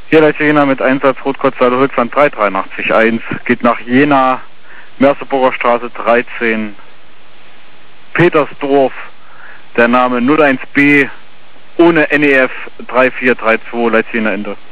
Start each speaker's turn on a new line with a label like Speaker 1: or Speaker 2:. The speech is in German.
Speaker 1: Hier Leitz Jena mit Einsatz Rotkotzsaale Holzland 3881, geht nach Jena, Merseburger Straße 13, Petersdorf, der Name 01B, ohne NEF 3432, Leitz Jena Ende.